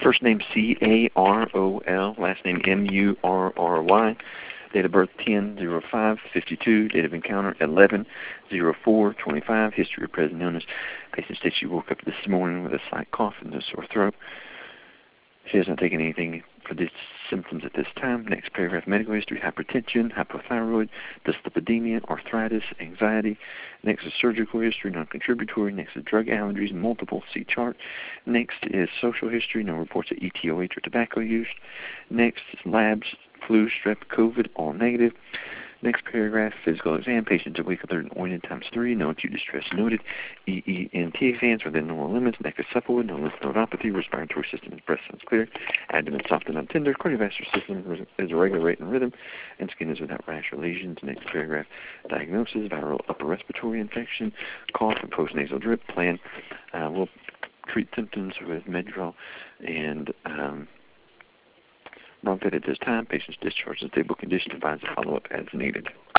First name C-A-R-O-L, last name M-U-R-R-Y. Date of birth 10/05/52. Date of encounter 11/04/25. History of present illness. Patient states she woke up this morning with a slight cough and a sore throat. She has not taken anything for these symptoms at this time. Next paragraph, medical history: hypertension, hypothyroid, dyslipidemia, arthritis, anxiety. Next is surgical history, non-contributory. Next is drug allergies, multiple, see chart. Next is social history, no reports of ETOH or tobacco use. Next is labs, flu, strep, COVID, all negative. Next paragraph, physical exam, patients awake with anointed ×3, no acute distress noted. EENT exams within normal limits, neck is supple, no lymph nodopathy, respiratory system is breast and clear, abdomen soft and untender, cardiovascular system is a regular rate and rhythm, and skin is without rash or lesions. Next paragraph, diagnosis, viral upper respiratory infection, cough and postnasal drip. Plan, we'll treat symptoms with Medrol and Bronchite at this time. Patient's discharged in stable condition. Advise to follow up as needed.